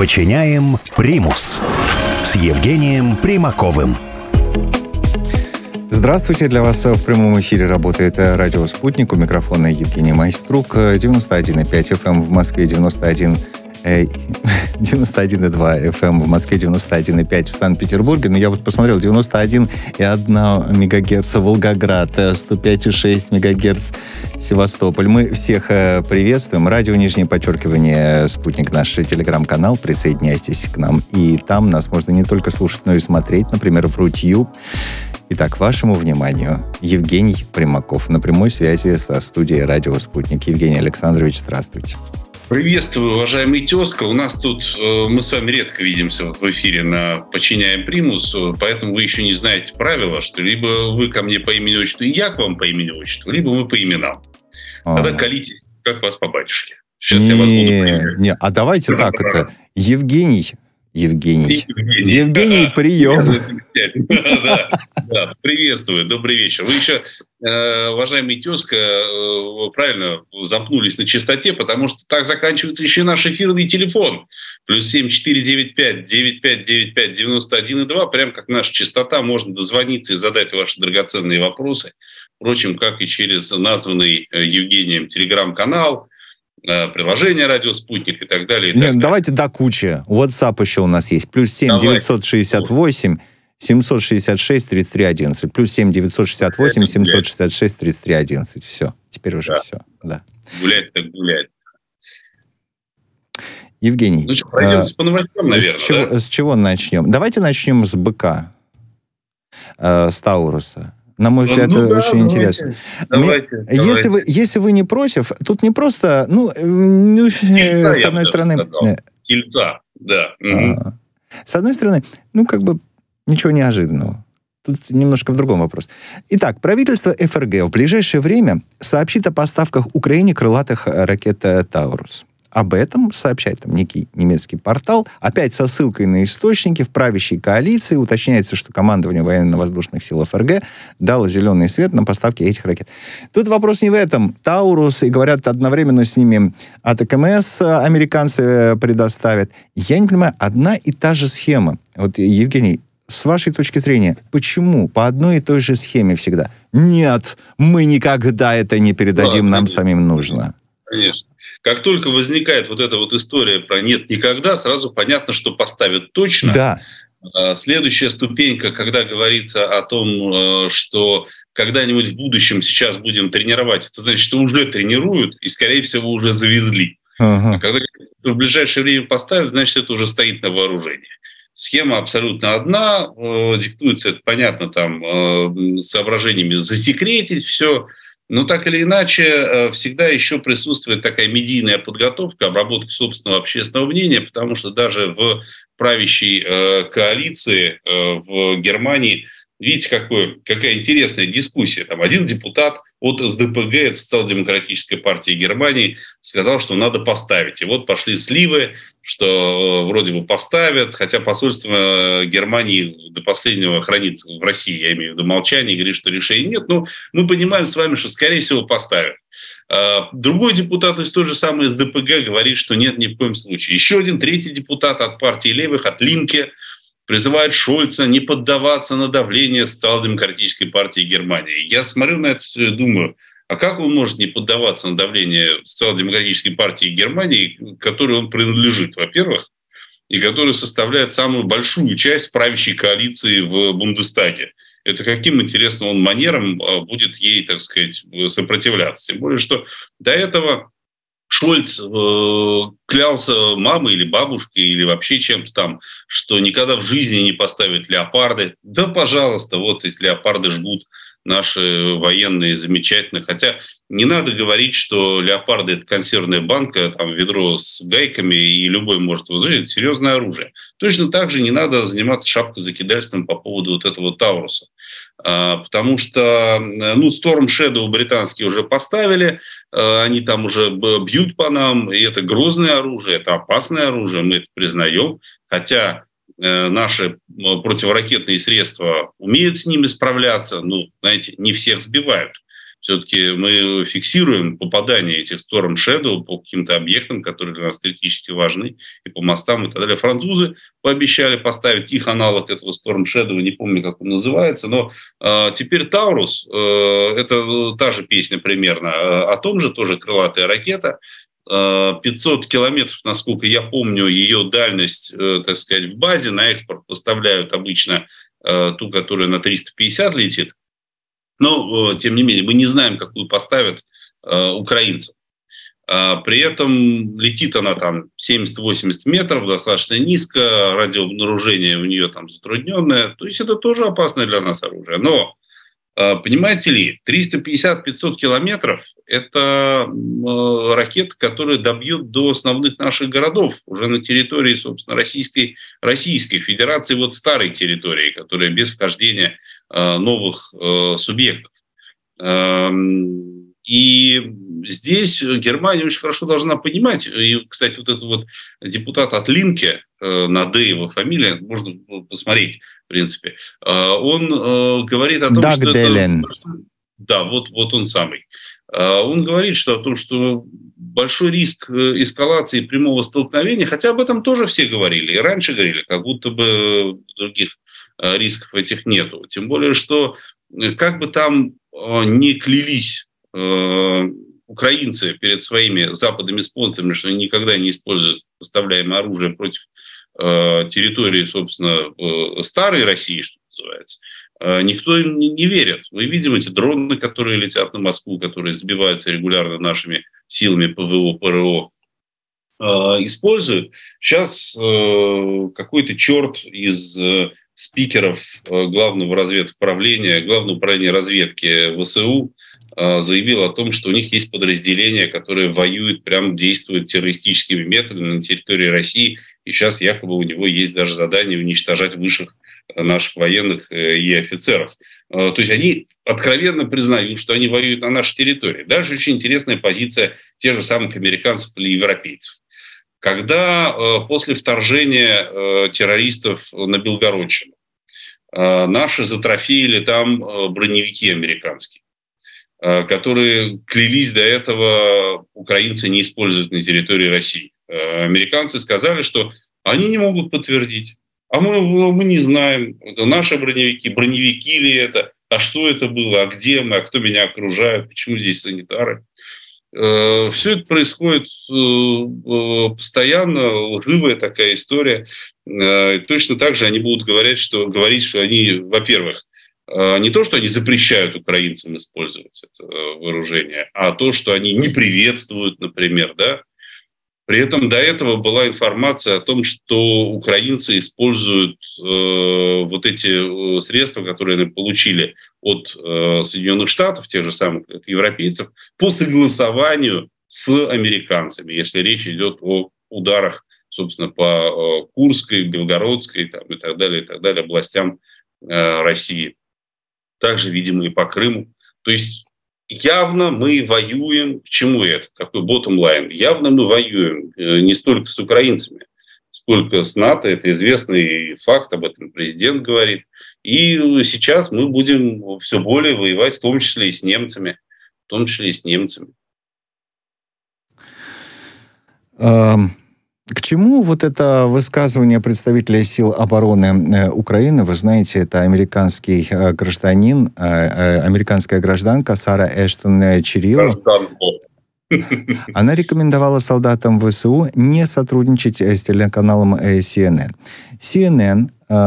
Подчиняем примус с Евгением Примаковым. Здравствуйте, для вас в прямом эфире работает радио «Спутник». У микрофона Евгений Майструк. 91,5 FM в Москве, 91,2 FM в Москве, 91,5 в Санкт-Петербурге. Но я вот посмотрел, 91,1 МГц Волгоград, 105,6 МГц Севастополь. Мы всех приветствуем. Радио, _, «Спутник», наш телеграм-канал. Присоединяйтесь к нам. И там нас можно не только слушать, но и смотреть, например, в Рутюб. Итак, вашему вниманию Евгений Примаков на прямой связи со студией «Радио Спутник». Евгений Александрович, здравствуйте. Приветствую, уважаемый тезка. У нас тут, мы с вами редко видимся в эфире на «Подчиняем примус», поэтому вы еще не знаете правила, что либо вы ко мне по имени-отчеству, и я к вам по имени-отчеству, либо мы по именам. Тогда колите, как вас по батюшке. Сейчас я вас буду проверять. А давайте так это. Евгений, прием. Да, приветствую, добрый вечер. Вы еще, уважаемый тезка, правильно запнулись на частоте, потому что так заканчивается еще наш эфирный телефон. +7 495 9595 91,2. Прям как наша частота, можно дозвониться и задать ваши драгоценные вопросы. Впрочем, как и через названный Евгением телеграм-канал, приложение «Радио Спутник» и так далее. Нет, давайте до кучи. WhatsApp еще у нас есть. +7 968 766 33 11. +7 968 766 33 11. Все. Теперь уже все. Да. Гулять так гулять. Евгений. Ну что, пройдемся по новостям, наверное. С чего начнем? Давайте начнем с быка. С Тауруса. На мой взгляд, это очень интересно. Давайте. Если вы не против, тут не просто, с одной стороны... Тельца, да. С одной стороны, ничего неожиданного. Тут немножко в другом вопрос. Итак, правительство ФРГ в ближайшее время сообщит о поставках Украине крылатых ракет «Таурус». Об этом сообщает некий немецкий портал. Опять со ссылкой на источники в правящей коалиции. Уточняется, что командование военно-воздушных сил ФРГ дало зеленый свет на поставки этих ракет. Тут вопрос не в этом. Таурус, и говорят, одновременно с ними АТКМС американцы предоставят. Я не понимаю, одна и та же схема. Вот, Евгений, с вашей точки зрения, почему по одной и той же схеме всегда? Нет, мы никогда это не передадим, нам самим нужно. Конечно. Как только возникает вот эта вот история про «нет никогда», сразу понятно, что поставят точно. Да. Следующая ступенька, когда говорится о том, что когда-нибудь в будущем сейчас будем тренировать, это значит, что уже тренируют и, скорее всего, уже завезли. А когда в ближайшее время поставят, значит, это уже стоит на вооружении. Схема абсолютно одна, диктуется, это понятно, там соображениями засекретить все. Но так или иначе, всегда еще присутствует такая медийная подготовка, обработка собственного общественного мнения, потому что даже в правящей коалиции в Германии, видите, какая интересная дискуссия. Там один депутат от СДПГ, Социал-демократической партии Германии, сказал, что надо поставить. И вот пошли сливы, что вроде бы поставят, хотя посольство Германии до последнего хранит в России, я имею в виду, молчание, и говорит, что решения нет. Но мы понимаем с вами, что, скорее всего, поставят. Другой депутат из той же самой СДПГ говорит, что нет, ни в коем случае. Еще один, третий депутат от партии левых, от Линке, призывает Шольца не поддаваться на давление Социал-демократической партии Германии. Я смотрю на это и думаю, а как он может не поддаваться на давление Социал-демократической партии Германии, к которой он принадлежит, во-первых, и которая составляет самую большую часть правящей коалиции в Бундестаге? Это каким, интересно, он манером будет ей, так сказать, сопротивляться? Тем более, что до этого Шольц клялся мамой или бабушкой, или вообще чем-то там, что никогда в жизни не поставит леопарды. Да, пожалуйста, вот эти леопарды жгут наши военные замечательно. Хотя не надо говорить, что леопарды – это консервная банка, там ведро с гайками, и любой может возжить. Это серьезное оружие. Точно так же не надо заниматься шапкозакидательством по поводу вот этого Тауруса. Потому что, Storm Shadow британские уже поставили, они там уже бьют по нам, и это грозное оружие, это опасное оружие, мы это признаем. Хотя наши противоракетные средства умеют с ними справляться, не всех сбивают. Все-таки мы фиксируем попадание этих Storm Shadow по каким-то объектам, которые для нас критически важны, и по мостам и так далее. Французы пообещали поставить их аналог этого Storm Shadow, не помню, как он называется, но теперь Таурус, это та же песня примерно, о том же, тоже крылатая ракета, 500 километров, насколько я помню, ее дальность, так сказать, в базе, на экспорт поставляют обычно ту, которая на 350 летит. Но, тем не менее, мы не знаем, какую поставят украинцам. При этом летит она там 70-80 метров, достаточно низко, радиообнаружение у нее там затрудненное. То есть это тоже опасное для нас оружие. Но, понимаете ли, 350-500 километров – это ракета, которая добьет до основных наших городов, уже на территории, собственно, Российской Федерации, вот старой территории, которая без вхождения новых субъектов. И здесь Германия очень хорошо должна понимать, и, кстати, вот этот вот депутат от Линке, на Д его фамилия, можно посмотреть, в принципе, он говорит о том, Даг что Делен. Да, вот он самый. Он говорит, что о том, что большой риск эскалации прямого столкновения, хотя об этом тоже все говорили, и раньше говорили, как будто бы других рисков этих нету. Тем более, что как бы там ни клялись украинцы перед своими западными спонсорами, что они никогда не используют поставляемое оружие против территории, собственно, старой России, что называется, никто им не верит. Мы видим эти дроны, которые летят на Москву, которые сбиваются регулярно нашими силами ПВО, ПРО, используют. Сейчас какой-то черт из спикеров Главного управления разведки ВСУ заявил о том, что у них есть подразделения, которые воюют, прям действуют террористическими методами на территории России, и сейчас якобы у него есть даже задание уничтожать высших наших военных и офицеров. То есть они откровенно признают, что они воюют на нашей территории. Дальше очень интересная позиция тех же самых американцев или европейцев. Когда после вторжения террористов на Белгородчину наши затрофеяли там броневики американские, которые клялись до этого украинцы не используют на территории России. Американцы сказали, что они не могут подтвердить. А мы не знаем, это наши броневики ли это, а что это было, а где мы, а кто меня окружает, почему здесь санитары. Все это происходит постоянно, лживая такая история. Точно так же они будут говорить, что они, во-первых, не то, что они запрещают украинцам использовать это вооружение, а то, что они не приветствуют, например, да. При этом до этого была информация о том, что украинцы используют вот эти средства, которые они получили от Соединенных Штатов, тех же самых европейцев, по согласованию с американцами, если речь идет о ударах, собственно, по Курской, Белгородской там, и так далее областям России. Также, видимо, и по Крыму. То есть явно мы воюем. К чему это? Какой bottom line? Явно мы воюем не столько с украинцами, сколько с НАТО. Это известный факт, об этом президент говорит. И сейчас мы будем все более воевать, в том числе и с немцами. К чему вот это высказывание представителя сил обороны Украины? Вы знаете, это американский гражданин, американская гражданка Сара Эштон Чирило. Она рекомендовала солдатам ВСУ не сотрудничать с телеканалом CNN. CNN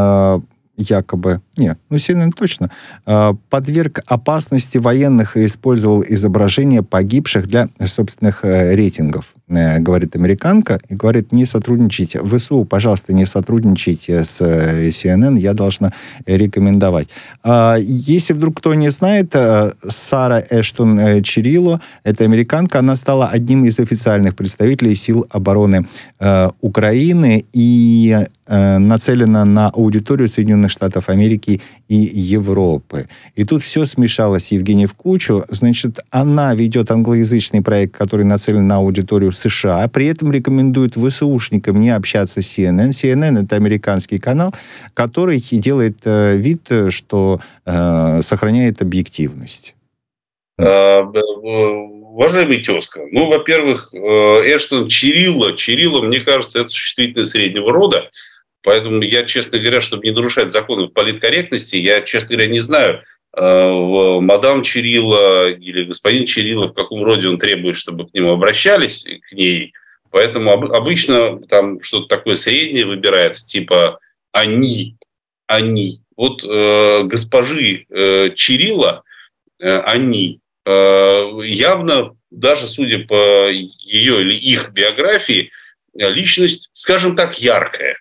CNN точно, подверг опасности военных и использовал изображения погибших для собственных рейтингов, говорит американка, и говорит, не сотрудничайте, ВСУ, пожалуйста, не сотрудничайте с CNN, я должна рекомендовать. Если вдруг кто не знает, Сара Эштон Чирило, это американка, она стала одним из официальных представителей сил обороны Украины и нацелена на аудиторию Соединенных Штатов Америки и Европы. И тут все смешалось, Евгений, в кучу. Значит, она ведет англоязычный проект, который нацелен на аудиторию США, при этом рекомендует ВСУшникам не общаться с CNN. CNN — это американский канал, который делает вид, что сохраняет объективность. Уважаемый тезка, во-первых, Эштон Чирилла, мне кажется, это существительное среднего рода, поэтому я, честно говоря, чтобы не нарушать законы политкорректности, я, честно говоря, не знаю, мадам Чирилла или господин Чирилла, в каком роде он требует, чтобы к нему обращались, к ней. Поэтому обычно там что-то такое среднее выбирается, типа «они». Вот госпожи Чирилла, они явно, даже судя по ее или их биографии, личность, скажем так, яркая.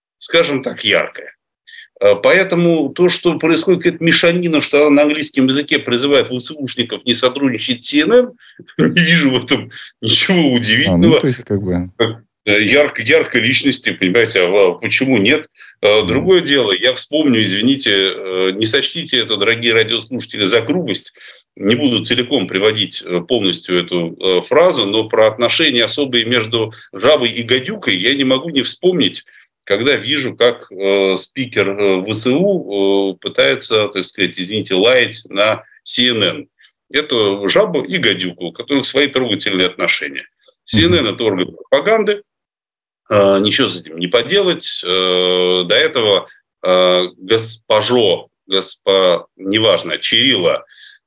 Поэтому то, что происходит какая-то мешанина, что она на английском языке призывает ВСУшников не сотрудничать с CNN, не вижу в этом ничего удивительного. То есть, как бы... Яркой личности, понимаете, а почему нет? Другое дело, я вспомню, извините, не сочтите это, дорогие радиослушатели, за грубость. Не буду целиком приводить полностью эту фразу, но про отношения особые между жабой и гадюкой я не могу не вспомнить, когда вижу, как спикер ВСУ пытается, так сказать, извините, лаять на CNN. Это жаба и гадюку, у которых свои трогательные отношения. CNN – это орган пропаганды, ничего с этим не поделать. До этого неважно, Чирилла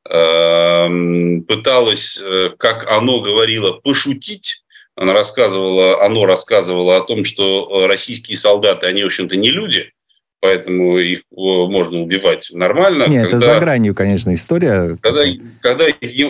пыталась, как оно говорило, пошутить. Оно рассказывало о том, что российские солдаты, они, в общем-то, не люди, поэтому их можно убивать нормально. Нет, это за гранью, конечно, история. Когда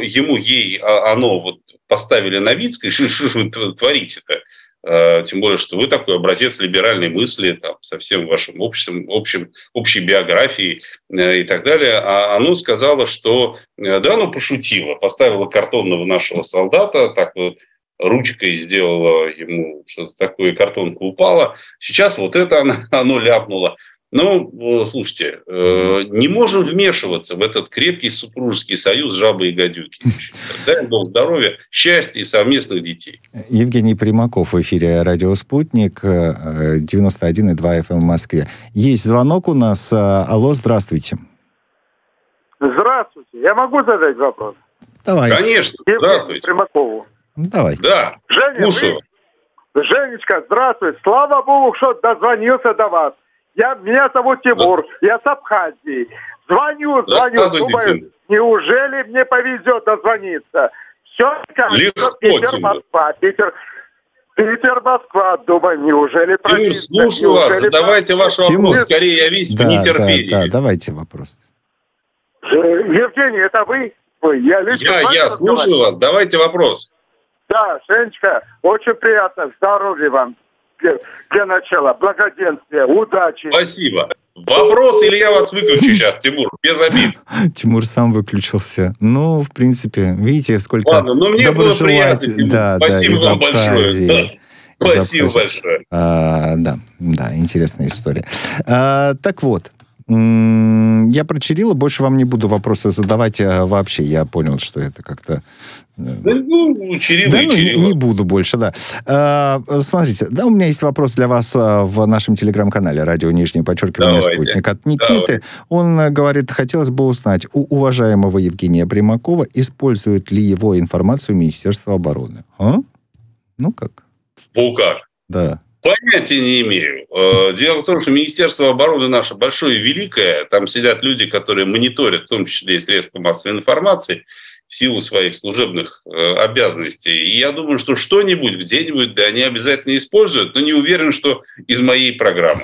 оно вот поставили на вид, сказали, что вы творите-то? Тем более, что вы такой образец либеральной мысли, там, со всем вашим общей биографией и так далее. А оно сказало, что да, оно пошутило, поставило картонного нашего солдата, так вот ручкой сделала ему что-то такое, картонка упала. Сейчас вот это оно ляпнуло. Но, слушайте, не можем вмешиваться в этот крепкий супружеский союз жабы и гадюки. Дай Бог здоровья, счастья и совместных детей. Евгений Примаков в эфире «Радио Спутник», 91,2 FM в Москве. Есть звонок у нас. Алло, здравствуйте. Здравствуйте. Я могу задать вопрос? Давайте. Конечно. Здравствуйте. Примакову. Давайте. Да, Женя, Женечка, здравствуй. Слава Богу, что дозвонился до вас. Меня зовут Тимур, я с Абхазии. Звоню, думаю, неужели мне повезет дозвониться? Все, кажется, Питер-Москва, Питер-Москва, думаю, неужели Тимур, слушаю вас, задавайте ваш вопрос, скорее я весь в нетерпении. Да, давайте вопрос. Евгений, это вы? Я слушаю вас, давайте вопрос. Да, Женечка, очень приятно, здоровья вам. Для начала, благоденствия, удачи. Спасибо. Вопрос или я вас выключу сейчас, Тимур, без обид. Тимур сам выключился. Ну, в принципе, видите, сколько... Ладно, но мне было приятно, Тимур. Да, спасибо вам большое. Спасибо большое. Да, интересная история. Так вот, я про Чирилла больше вам не буду вопросы задавать вообще. Я понял, что это как-то... Чирилла. Не буду больше, да. Смотрите, у меня есть вопрос для вас в нашем телеграм-канале «Радио _ Спутник» от Никиты. Он говорит, хотелось бы узнать, у уважаемого Евгения Примакова использует ли его информацию Министерство обороны? Ну как? Как? Да. Понятия не имею. Дело в том, что Министерство обороны наше большое и великое. Там сидят люди, которые мониторят, в том числе и средства массовой информации, в силу своих служебных обязанностей. И я думаю, что что-нибудь где-нибудь да, они обязательно используют, но не уверен, что из моей программы.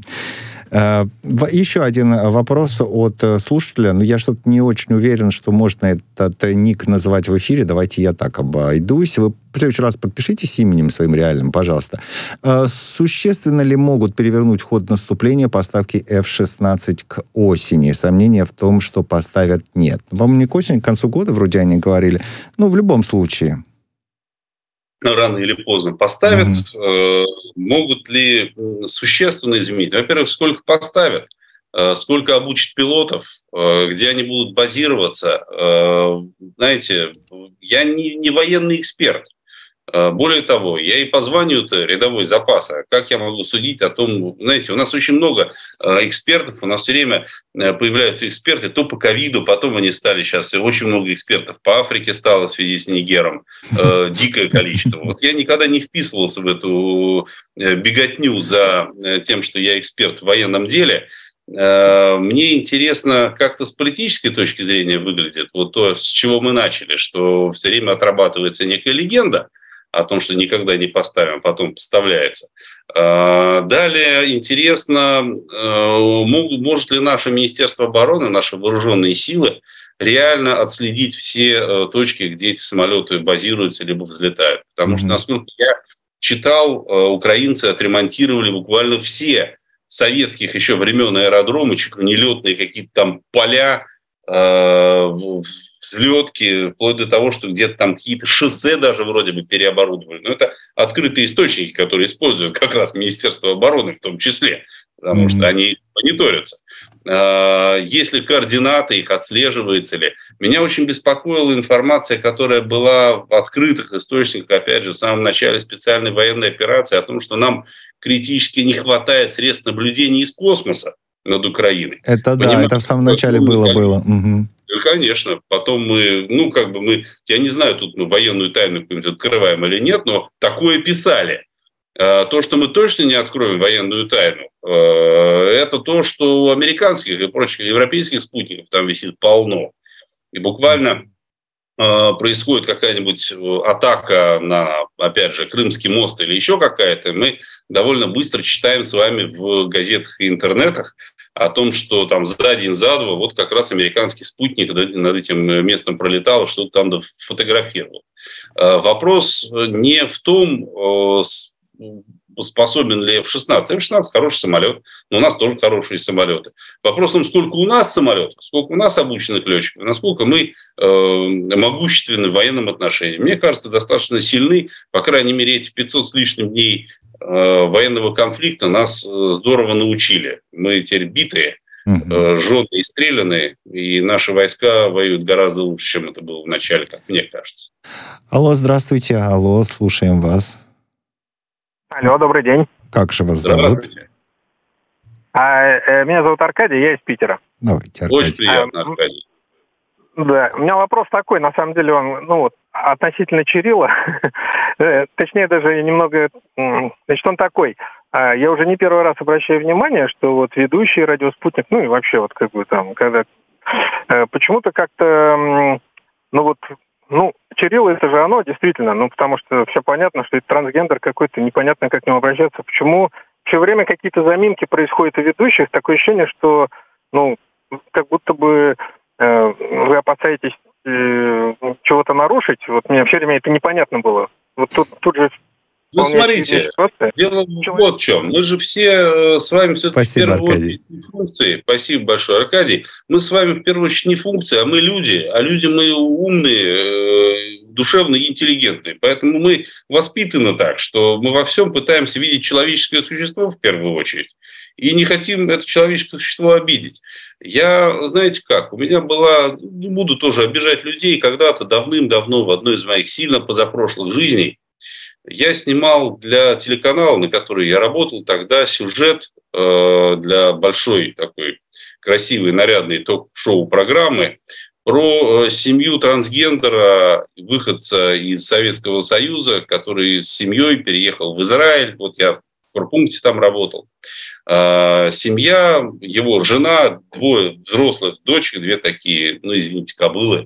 Еще один вопрос от слушателя. Я что-то не очень уверен, что можно этот ник называть в эфире. Давайте я так обойдусь. Вы в следующий раз подпишитесь именем своим реальным, пожалуйста. Существенно ли могут перевернуть ход наступления поставки F-16 к осени? Сомнения в том, что поставят, нет. По-моему, не к осени, к концу года вроде они говорили. В любом случае. Рано или поздно поставят. Могут ли существенно изменить? Во-первых, сколько поставят, сколько обучат пилотов, где они будут базироваться. Знаете, я не военный эксперт. Более того, я и по званию-то рядовой запас. А как я могу судить о том, знаете, у нас очень много экспертов, у нас все время появляются эксперты, то по ковиду, потом они стали сейчас, очень много экспертов по Африке стало в связи с Нигером, дикое количество. Вот я никогда не вписывался в эту беготню за тем, что я эксперт в военном деле. Мне интересно, как-то с политической точки зрения выглядит вот то, с чего мы начали, что все время отрабатывается некая легенда о том, что никогда не поставим, потом поставляется. Далее интересно, может ли наше Министерство обороны, наши вооруженные силы реально отследить все точки, где эти самолеты базируются либо взлетают. Потому что, насколько я читал, украинцы отремонтировали буквально все советских еще времен аэродромы, чуть ли не летные какие-то там поля, взлетки, вплоть до того, что где-то там какие-то шоссе даже вроде бы переоборудовали. Но это открытые источники, которые используют как раз Министерство обороны в том числе, потому что они мониторятся. Есть ли координаты, их отслеживается ли? Меня очень беспокоила информация, которая была в открытых источниках, опять же, в самом начале специальной военной операции, о том, что нам критически не хватает средств наблюдения из космоса над Украиной. Это да, это в самом начале было. Угу. Конечно. Потом мы, я не знаю, тут мы военную тайну какую-нибудь открываем или нет, но такое писали. То, что мы точно не откроем военную тайну, это то, что у американских и прочих европейских спутников там висит полно. И буквально происходит какая-нибудь атака на, опять же, Крымский мост или еще какая-то, мы довольно быстро читаем с вами в газетах и интернетах о том, что там за день, за два вот как раз американский спутник над этим местом пролетал, что-то там фотографировал. Вопрос не в том, способен ли F-16. F-16 хороший самолет, но у нас тоже хорошие самолеты. Вопрос в том, сколько у нас самолетов, сколько у нас обученных летчиков, насколько мы могущественны в военном отношении. Мне кажется, достаточно сильны, по крайней мере, эти 500 с лишним дней военного конфликта нас здорово научили. Мы теперь битые, жженые и стреляные, и наши войска воюют гораздо лучше, чем это было в начале, как мне кажется. Алло, здравствуйте. Алло, слушаем вас. Алло, добрый день. Как же вас зовут? Меня зовут Аркадий, я из Питера. Давайте, Аркадий. Очень приятно, Аркадий. Да, у меня вопрос такой, на самом деле он, относительно Чирилла, точнее даже немного, значит, он такой. Я уже не первый раз обращаю внимание, что вот ведущий радио «Спутник», и вообще вот как бы там, когда почему-то как-то, Чирилл это же оно, действительно, потому что все понятно, что это трансгендер какой-то, непонятно, как к нему обращаться. Почему все время какие-то заминки происходят у ведущих, такое ощущение, что, как будто бы вы опасаетесь чего-то нарушить. Вот мне все время это непонятно было. Вот тут же... Вы смотрите, дело вот в чем. Мы же все с вами все-таки в первую очередь не функции. Спасибо большое, Аркадий. Мы с вами в первую очередь не функции, а мы люди. А люди мы умные, душевные и интеллигентные. Поэтому мы воспитаны так, что мы во всем пытаемся видеть человеческое существо в первую очередь. И не хотим это человеческое существо обидеть. Я, знаете как, у меня была, не буду тоже обижать людей, когда-то давным-давно в одной из моих сильно позапрошлых жизней я снимал для телеканала, на который я работал тогда, сюжет для большой такой красивой, нарядной ток-шоу программы про семью трансгендера, выходца из Советского Союза, который с семьей переехал в Израиль. Вот я в корпункте там работал. Семья, его жена, 2 взрослых дочек, 2 такие, извините, кобылы.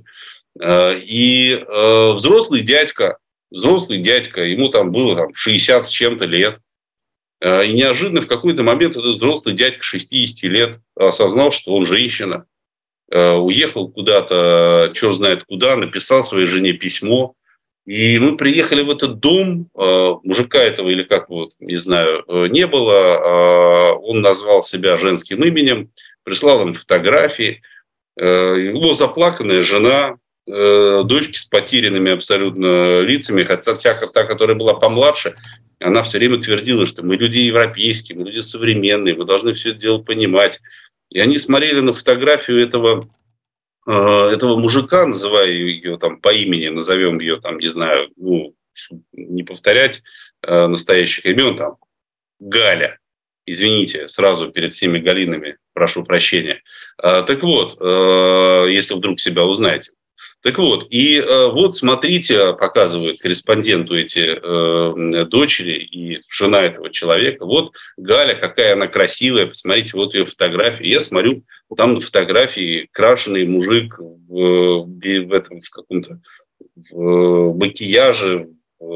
И взрослый дядька, ему там было 60 с чем-то лет. И неожиданно в какой-то момент этот взрослый дядька 60 лет осознал, что он женщина. Уехал куда-то, черт знает куда, написал своей жене письмо. И мы приехали в этот дом, мужика этого или как не знаю, не было. Он назвал себя женским именем, прислал им фотографии. Его заплаканная жена, дочки с потерянными абсолютно лицами, хотя та, которая была помладше, она все время твердила, что мы люди европейские, мы люди современные, мы должны все это дело понимать. И они смотрели на фотографию этого мужика, называя ее там по имени, назовем ее там, не знаю, не повторять настоящих имен, там, Галя. Извините, сразу перед всеми Галинами прошу прощения. Так вот, если вдруг себя узнаете. Так вот, и вот смотрите, показывают корреспонденту эти дочери и жена этого человека. Вот Галя, какая она красивая, посмотрите, вот ее фотографии. Я смотрю, там на фотографии крашеный мужик в каком-то макияже.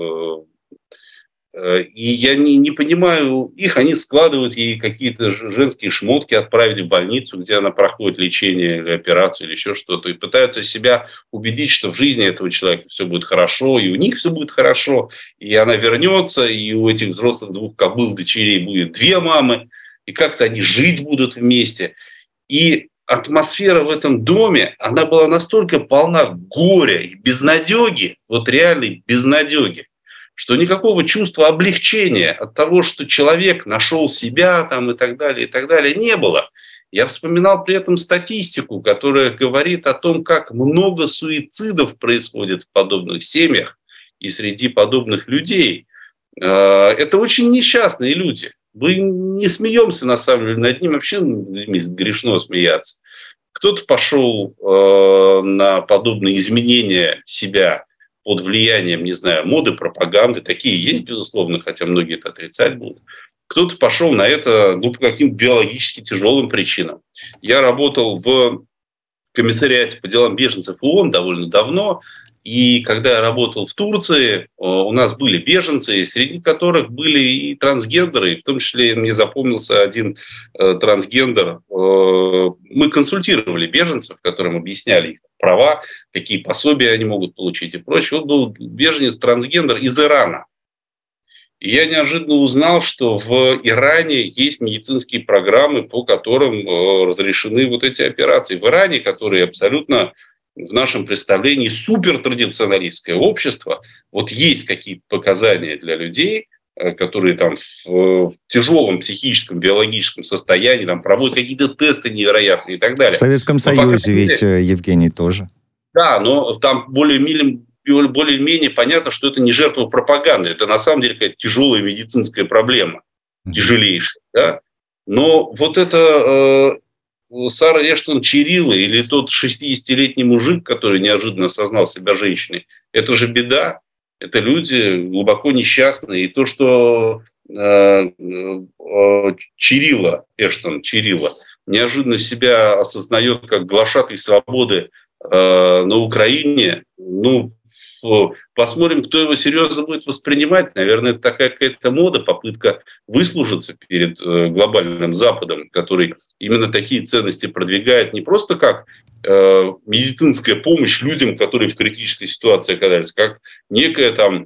И я не понимаю их, они складывают ей какие-то женские шмотки, отправить в больницу, где она проходит лечение или операцию, или еще что-то, и пытаются себя убедить, что в жизни этого человека все будет хорошо, и у них все будет хорошо, и она вернется, и у этих взрослых 2 кобыл дочерей будет 2 мамы, и как-то они жить будут вместе. И атмосфера в этом доме, она была настолько полна горя и безнадеги, вот реальной безнадеги, что никакого чувства облегчения от того, что человек нашел себя там, и так далее, не было. Я вспоминал при этом статистику, которая говорит о том, как много суицидов происходит в подобных семьях и среди подобных людей. Это очень несчастные люди. Мы не смеемся, на самом деле, над ним вообще грешно смеяться. Кто-то пошел на подобные изменения себя под влиянием, не знаю, моды, пропаганды. Такие есть, безусловно, хотя многие это отрицать будут. Кто-то пошел на это по каким-то биологически тяжелым причинам. Я работал в комиссариате по делам беженцев ООН довольно давно. И когда я работал в Турции, у нас были беженцы, среди которых были и трансгендеры. В том числе мне запомнился один трансгендер. Мы консультировали беженцев, которым объясняли их права, какие пособия они могут получить и прочее. Вот был беженец-трансгендер из Ирана. И я неожиданно узнал, что в Иране есть медицинские программы, по которым разрешены вот эти операции. В Иране, которые абсолютно в нашем представлении супертрадиционалистское общество, вот есть какие-то показания для людей, которые там в тяжелом психическом, биологическом состоянии там проводят какие-то тесты невероятные и так далее. В Советском Союзе ведь, Евгений, тоже. Да, но там более-менее понятно, что это не жертва пропаганды. Это на самом деле какая-то тяжелая медицинская проблема. Тяжелейшая. Да? Но вот это Сара Эштон Чирилла или тот 60-летний мужик, который неожиданно осознал себя женщиной, это же беда. Это люди глубоко несчастные. И то, что Эштон Чирилла неожиданно себя осознает как глашатай свободы на Украине, посмотрим, кто его серьезно будет воспринимать. Наверное, это такая какая-то мода, попытка выслужиться перед глобальным Западом, который именно такие ценности продвигает не просто как медицинская помощь людям, которые в критической ситуации оказались, как некая там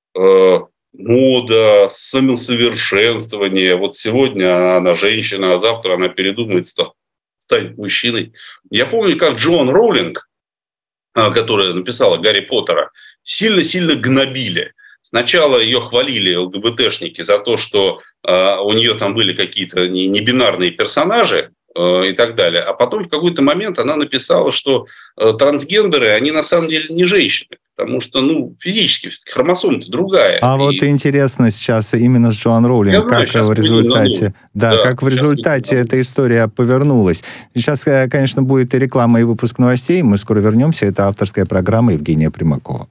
мода, самосовершенствование. Вот сегодня она женщина, а завтра она передумает, станет мужчиной. Я помню, как Джоан Роулинг, которая написала Гарри Поттера, сильно-сильно гнобили. Сначала ее хвалили ЛГБТшники за то, что у нее там были какие-то небинарные персонажи и так далее. А потом в какой-то момент она написала, что трансгендеры, они на самом деле не женщины. Потому что, физически, хромосома-то другая. Вот интересно сейчас именно с Джоан Роулинг, как в результате, как в результате эта история повернулась. Сейчас, конечно, будет и реклама, и выпуск новостей. Мы скоро вернемся. Это авторская программа Евгения Примакова.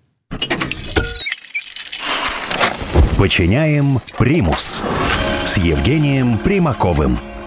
Подчиняем примус с Евгением Примаковым.